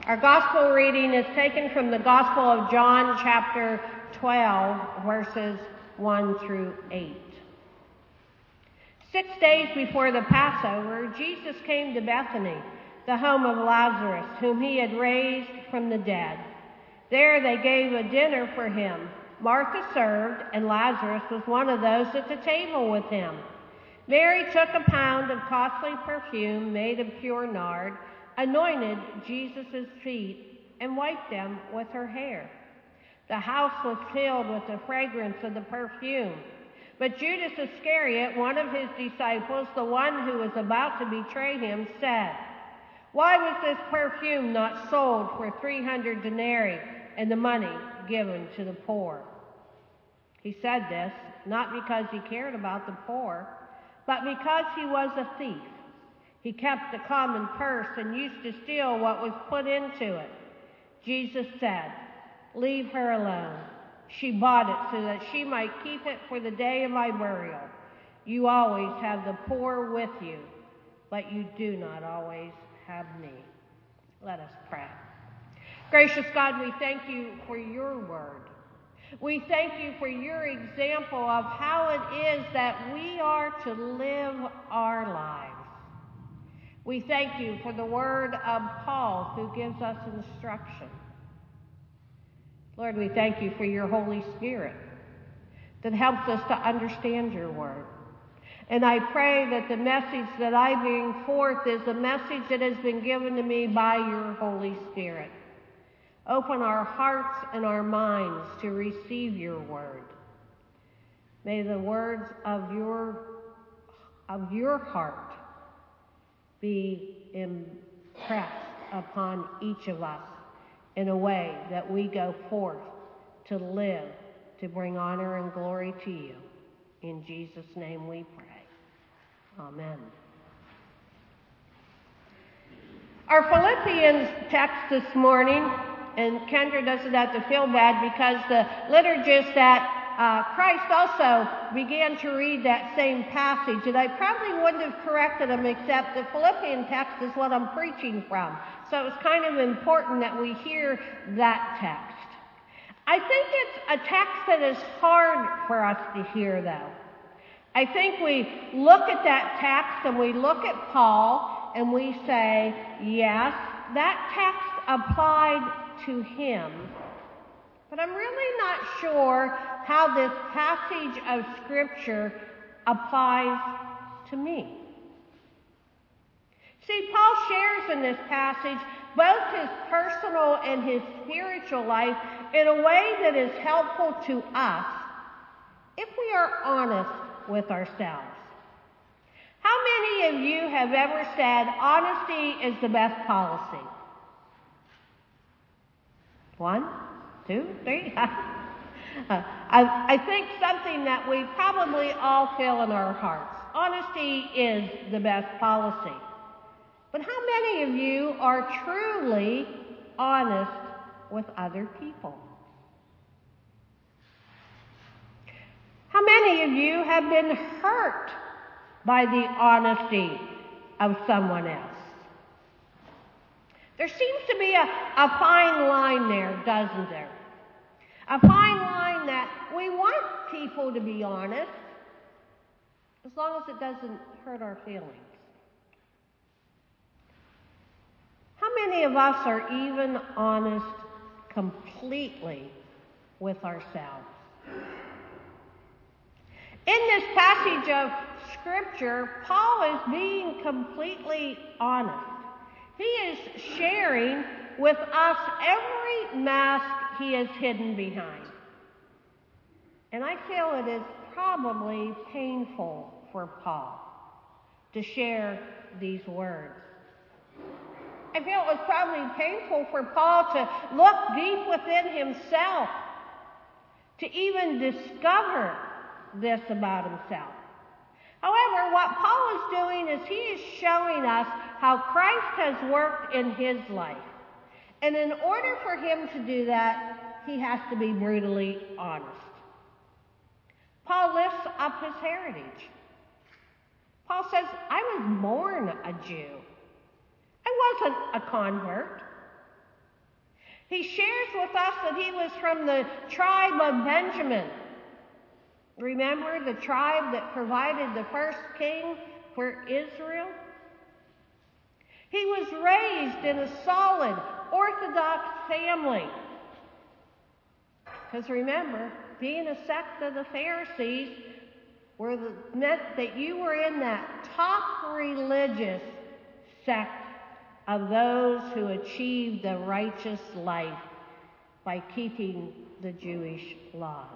Our gospel reading is taken from the Gospel of John, chapter 12, verses 1 through 8. 6 days before the Passover, Jesus came to Bethany, the home of Lazarus, whom he had raised from the dead. There they gave a dinner for him. Martha served, and Lazarus was one of those at the table with him. Mary took a pound of costly perfume made of pure nard, anointed Jesus' feet, and wiped them with her hair. The house was filled with the fragrance of the perfume. But Judas Iscariot, one of his disciples, the one who was about to betray him, said, "Why was this perfume not sold for 300 denarii and the money given to the poor?" He said this not because he cared about the poor, but because he was a thief. He kept the common purse and used to steal what was put into it. Jesus said, "Leave her alone. She bought it so that she might keep it for the day of my burial. You always have the poor with you, but you do not always have me." Let us pray. Gracious God, we thank you for your word. We thank you for your example of how it is that we are to live our lives. We thank you for the word of Paul, who gives us instruction. Lord, we thank you for your Holy Spirit that helps us to understand your word. And I pray that the message that I bring forth is a message that has been given to me by your Holy Spirit. Open our hearts and our minds to receive your word. May the words of your heart be impressed upon each of us in a way that we go forth to live, to bring honor and glory to you. In Jesus' name we pray. Amen. Our Philippians text this morning, and Kendra doesn't have to feel bad because the liturgist at Christ also began to read that same passage, and I probably wouldn't have corrected him except the Philippian text is what I'm preaching from. So it's kind of important that we hear that text. I think it's a text that is hard for us to hear, though. I think we look at that text and we look at Paul and we say, yes, that text applied to him. But I'm really not sure how this passage of Scripture applies to me. See, Paul shares in this passage both his personal and his spiritual life in a way that is helpful to us if we are honest with ourselves. How many of you have ever said honesty is the best policy? 1, 2, 3. I think something that we probably all feel in our hearts. Honesty is the best policy. But how many of you are truly honest with other people? How many of you have been hurt by the honesty of someone else? There seems to be a fine line there, doesn't there? A fine line that we want people to be honest, as long as it doesn't hurt our feelings. How many of us are even honest completely with ourselves? In this passage of Scripture, Paul is being completely honest. He is sharing with us every mask he has hidden behind. And I feel it is probably painful for Paul to share these words. I feel it was probably painful for Paul to look deep within himself, to even discover this about himself. However, what Paul is doing is he is showing us how Christ has worked in his life. And in order for him to do that, he has to be brutally honest. Paul lifts up his heritage. Paul says, I was born a Jew. I wasn't a convert. He shares with us that he was from the tribe of Benjamin. Remember the tribe that provided the first king for Israel? He was raised in a solid, Orthodox family. Because remember, being a sect of the Pharisees meant that you were in that top religious sect of those who achieved the righteous life by keeping the Jewish laws.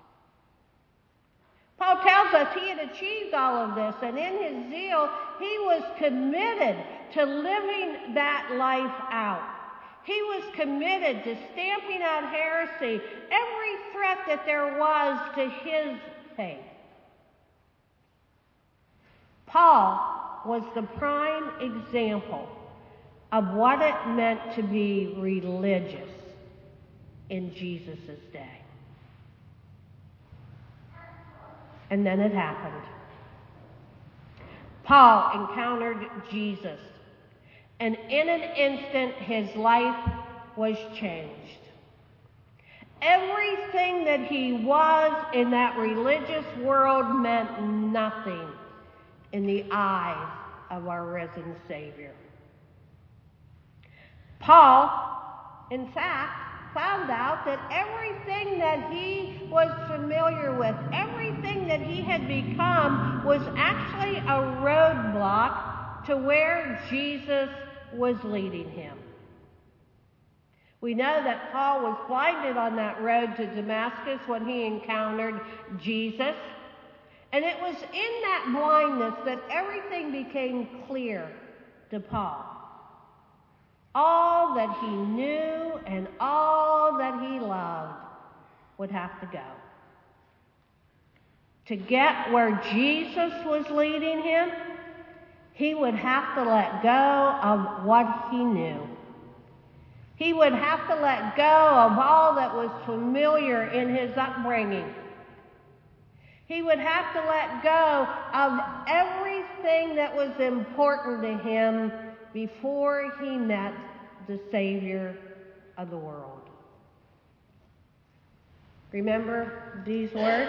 Paul tells us he had achieved all of this, and in his zeal, he was committed to living that life out. He was committed to stamping out heresy, every threat that there was to his faith. Paul was the prime example of what it meant to be religious in Jesus' day. And then it happened. Paul encountered Jesus, and in an instant his life was changed. Everything that he was in that religious world meant nothing in the eyes of our risen Savior. Paul, in fact, found out that everything that he was familiar with, everything that he had become, was actually a roadblock to where Jesus was leading him. We know that Paul was blinded on that road to Damascus when he encountered Jesus. And it was in that blindness that everything became clear to Paul. All that he knew and all that he loved would have to go. To get where Jesus was leading him, he would have to let go of what he knew. He would have to let go of all that was familiar in his upbringing. He would have to let go of everything that was important to him before he met the Savior of the world. Remember these words?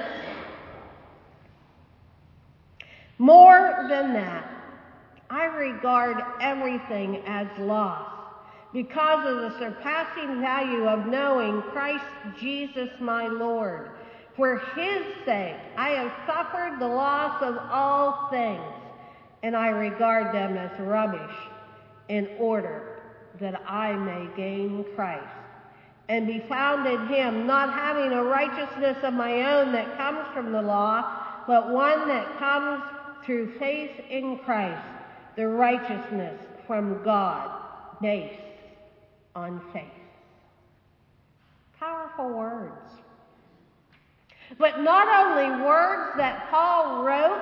More than that, I regard everything as loss because of the surpassing value of knowing Christ Jesus my Lord. For his sake, I have suffered the loss of all things, and I regard them as rubbish in order that I may gain Christ and be found in him, not having a righteousness of my own that comes from the law, but one that comes through faith in Christ, the righteousness from God based on faith. Powerful words. But not only words that Paul wrote,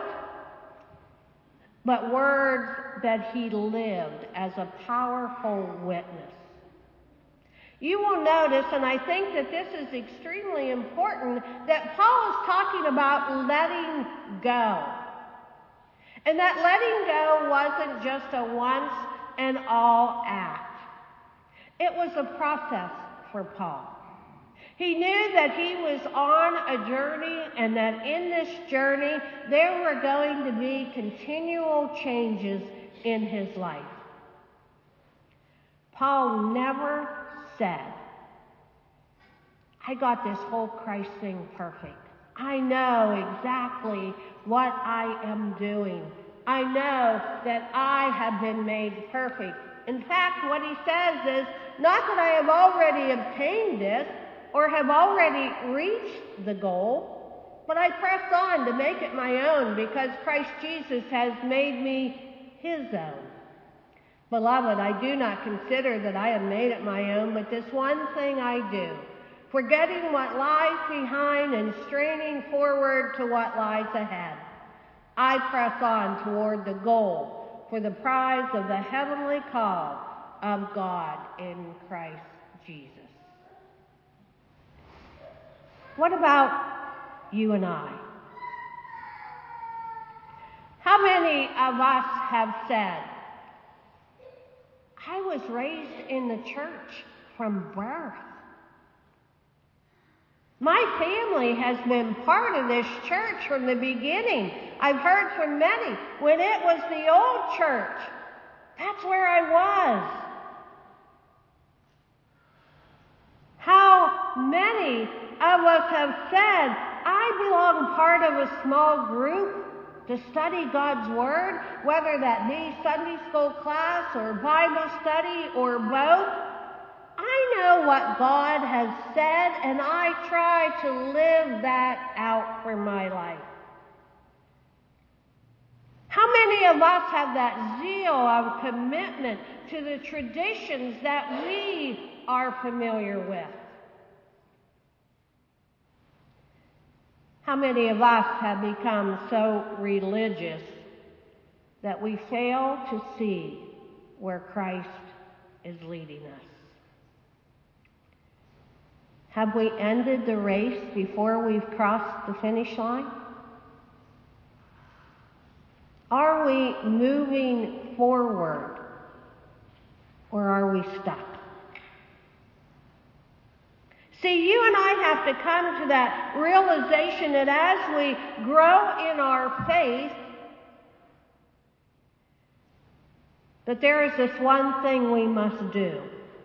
but words that he lived as a powerful witness. You will notice, and I think that this is extremely important, that Paul is talking about letting go. And that letting go wasn't just a once and all act. It was a process for Paul. He knew that he was on a journey, and that in this journey there were going to be continual changes in his life. Paul never said, I got this whole Christ thing perfect. I know exactly what I am doing. I know that I have been made perfect. In fact, what he says is, not that I have already obtained this, or have already reached the goal, but I press on to make it my own because Christ Jesus has made me his own. Beloved, I do not consider that I have made it my own, but this one thing I do, forgetting what lies behind and straining forward to what lies ahead. I press on toward the goal for the prize of the heavenly call of God in Christ Jesus. What about you and I? How many of us have said, I was raised in the church from birth. My family has been part of this church from the beginning. I've heard from many. When it was the old church, that's where I was. How many of us have said, I belong part of a small group to study God's Word, whether that be Sunday school class or Bible study or both. I know what God has said, and I try to live that out for my life. How many of us have that zeal of commitment to the traditions that we are familiar with? How many of us have become so religious that we fail to see where Christ is leading us? Have we ended the race before we've crossed the finish line? Are we moving forward, or are we stuck? See, you and I have to come to that realization that as we grow in our faith, that there is this one thing we must do.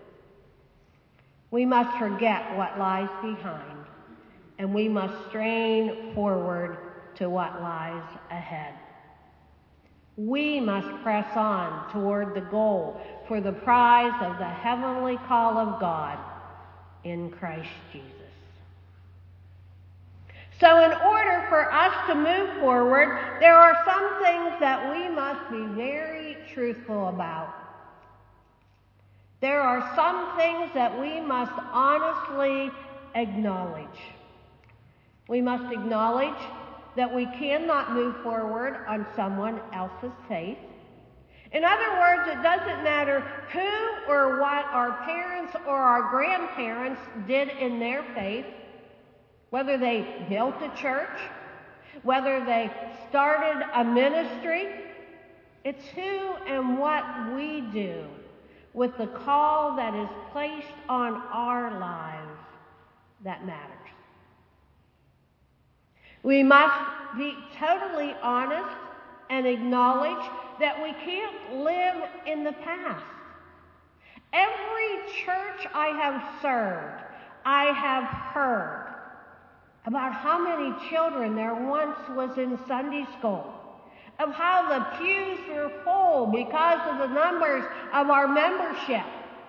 We must forget what lies behind, and we must strain forward to what lies ahead. We must press on toward the goal for the prize of the heavenly call of God in Christ Jesus. So in order for us to move forward, there are some things that we must be very truthful about. There are some things that we must honestly acknowledge. We must acknowledge that we cannot move forward on someone else's faith. In other words, it doesn't matter who or what our parents or our grandparents did in their faith, whether they built a church, whether they started a ministry. It's who and what we do with the call that is placed on our lives that matters. We must be totally honest and acknowledge that we can't live in the past. Every church I have served, I have heard about how many children there once was in Sunday school, of how the pews were full because of the numbers of our membership.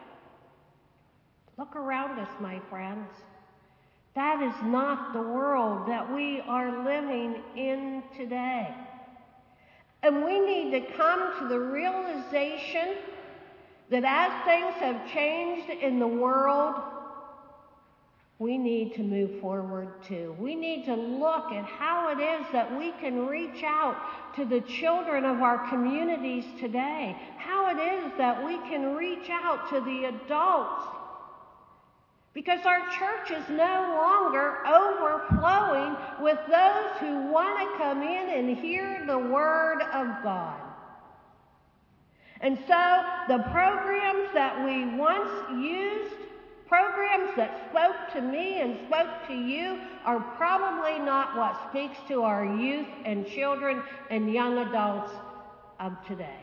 Look around us, my friends. That is not the world that we are living in today. And we need to come to the realization that as things have changed in the world, we need to move forward too. We need to look at how it is that we can reach out to the children of our communities today, how it is that we can reach out to the adults. Because our church is no longer overflowing with those who want to come in and hear the Word of God. And so the programs that we once used, programs that spoke to me and spoke to you, are probably not what speaks to our youth and children and young adults of today.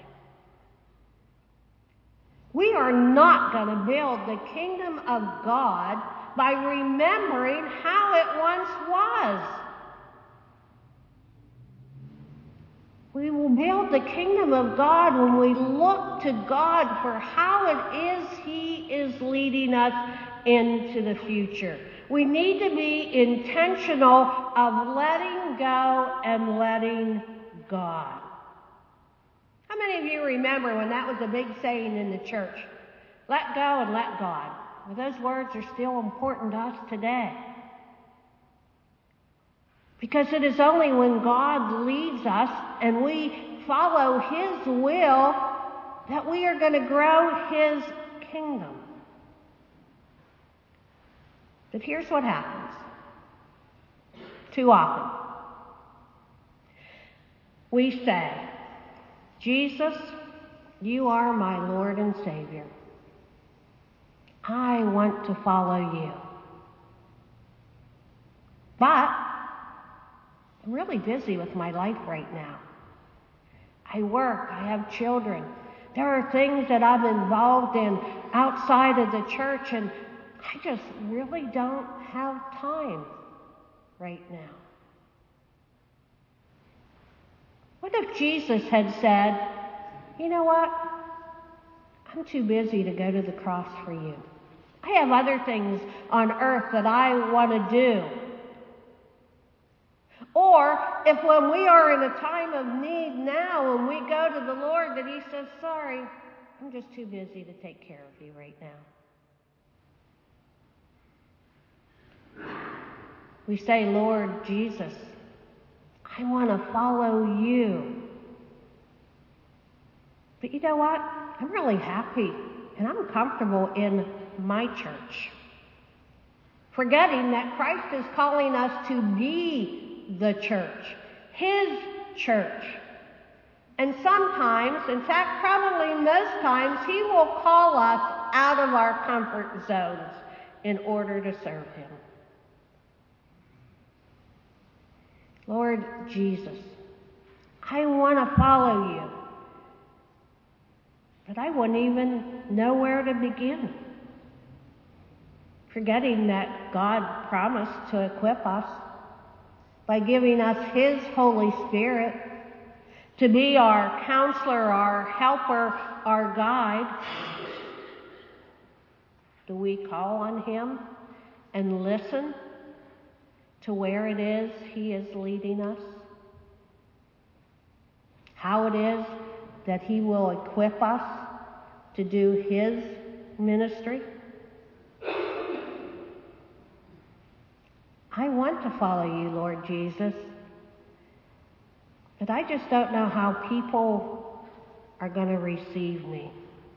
We are not going to build the kingdom of God by remembering how it once was. We will build the kingdom of God when we look to God for how it is He is leading us into the future. We need to be intentional of letting go and letting God. How many of you remember when that was a big saying in the church? Let go and let God. Well, those words are still important to us today. Because it is only when God leads us and we follow His will that we are going to grow His kingdom. But here's what happens. Too often, we say, Jesus, you are my Lord and Savior. I want to follow you. But I'm really busy with my life right now. I work, I have children. There are things that I'm involved in outside of the church, and I just really don't have time right now. What if Jesus had said, you know what? I'm too busy to go to the cross for you. I have other things on earth that I want to do. Or if when we are in a time of need now and we go to the Lord that he says, sorry, I'm just too busy to take care of you right now. We say, Lord Jesus, I want to follow you. But you know what? I'm really happy and I'm comfortable in my church. Forgetting that Christ is calling us to be the church, his church. And sometimes, in fact, probably most times, he will call us out of our comfort zones in order to serve him. Lord Jesus, I want to follow you, but I wouldn't even know where to begin. Forgetting that God promised to equip us by giving us his Holy Spirit to be our counselor, our helper, our guide. Do we call on him and listen to where it is he is leading us? How it is that he will equip us to do his ministry? I want to follow you, Lord Jesus, but I just don't know how people are going to receive me.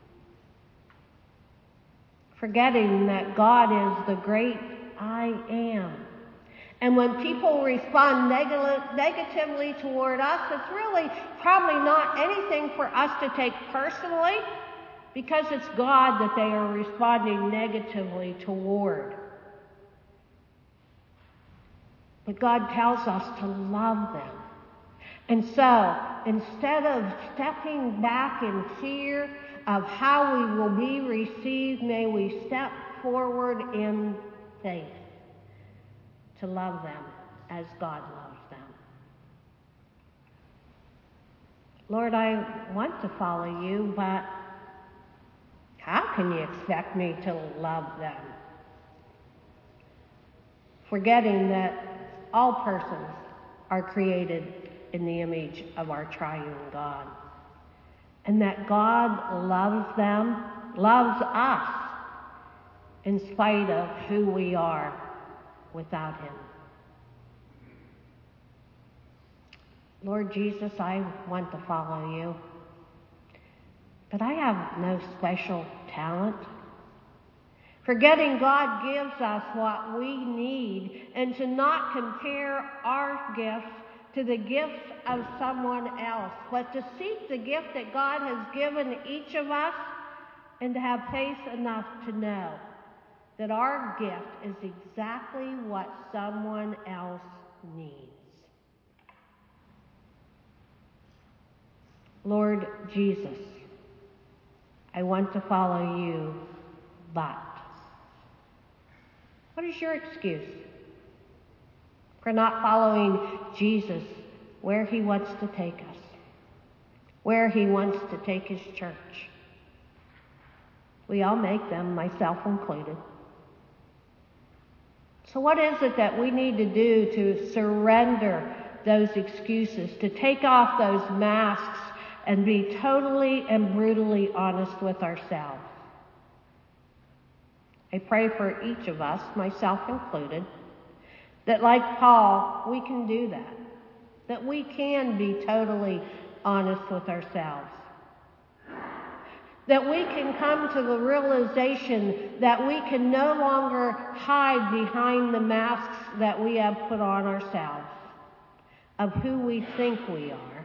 Forgetting that God is the great I am. And when people respond negatively toward us, it's really probably not anything for us to take personally, because it's God that they are responding negatively toward. But God tells us to love them. And so, instead of stepping back in fear of how we will be received, may we step forward in faith to love them as God loves them. Lord, I want to follow you, but how can you expect me to love them? Forgetting that all persons are created in the image of our triune God, and that God loves them, loves us, in spite of who we are without him. Lord Jesus, I want to follow you, but I have no special talent. Forgetting God gives us what we need, and to not compare our gifts to the gifts of someone else, but to seek the gift that God has given each of us, and to have faith enough to know that our gift is exactly what someone else needs. Lord Jesus, I want to follow you, but what is your excuse for not following Jesus where he wants to take us, where he wants to take his church? We all make them, myself included. So what is it that we need to do to surrender those excuses, to take off those masks and be totally and brutally honest with ourselves? I pray for each of us, myself included, that like Paul, we can do that we can be totally honest with ourselves, that we can come to the realization that we can no longer hide behind the masks that we have put on ourselves of who we think we are,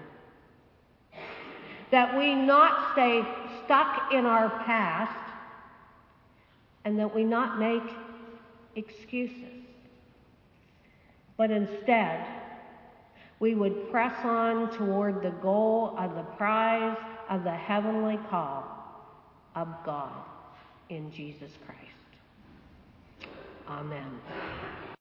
that we not stay stuck in our past, and that we not make excuses, but instead we would press on toward the goal of the prize of the heavenly call of God in Jesus Christ. Amen.